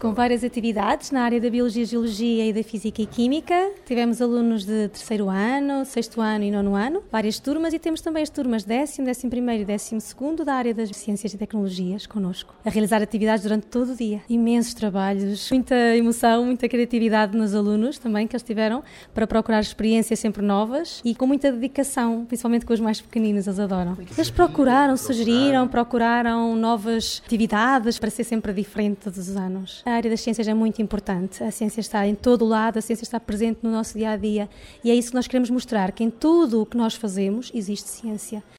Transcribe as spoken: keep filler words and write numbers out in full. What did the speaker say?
Com várias atividades na área da Biologia, Geologia e da Física e Química. Tivemos alunos de terceiro ano, sexto ano e nono ano, várias turmas, e temos também as turmas décimo, décimo primeiro e décimo segundo da área das Ciências e Tecnologias connosco, a realizar atividades durante todo o dia. Imensos trabalhos, muita emoção, muita criatividade nos alunos também que eles tiveram para procurar experiências sempre novas e com muita dedicação, principalmente com os mais pequeninos, eles adoram. Eles procuraram, sugeriram, procuraram novas atividades para ser sempre diferente todos os anos. A área das ciências é muito importante, a ciência está em todo o lado, a ciência está presente no nosso dia-a-dia e é isso que nós queremos mostrar, que em tudo o que nós fazemos existe ciência.